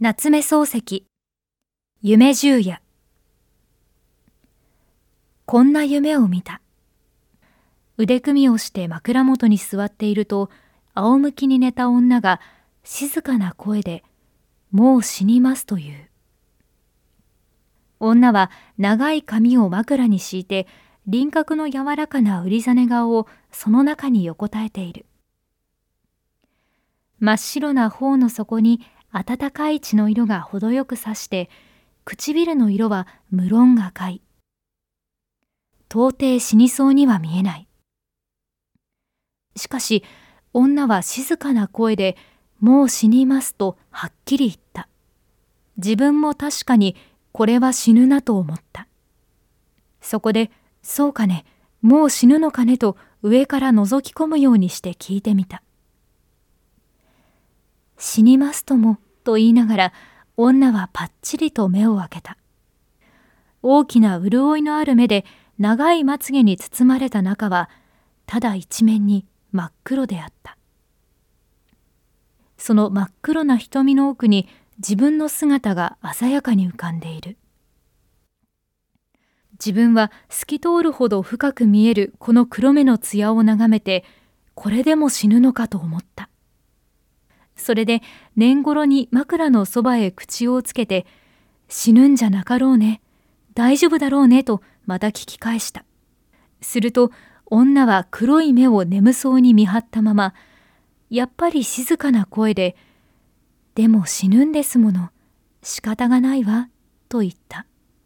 夏目漱石、夢十夜。こんな夢を見た。腕組みをして枕元に座っていると、仰向きに寝た女が静かな声で、もう死にますという。女は長い髪を枕に敷いて、輪郭の柔らかなうりざね顔をその中に横たえている。真っ白な頬の底に暖かい血の色が程よくさして、唇の色は無論赤い。到底死にそうには見えない。しかし、女は静かな声で、もう死にますとはっきり言った。自分も確かにこれは死ぬなと思った。そこで、そうかね、もう死ぬのかねと上から覗き込むようにして聞いてみた。死にますともと言いながら、女はぱっちりと目を開けた。大きな潤いのある目で長いまつげに包まれた中は、ただ一面に真っ黒であった。その真っ黒な瞳の奥に自分の姿が鮮やかに浮かんでいる。自分は透き通るほど深く見えるこの黒目の艶を眺めて、これでも死ぬのかと思った。それで年頃に枕のそばへ口をつけて、死ぬんじゃなかろうね、大丈夫だろうねとまた聞き返した。すると女は黒い目を眠そうに見張ったまま、やっぱり静かな声で、でも死ぬんですもの、仕方がないわ、と言った。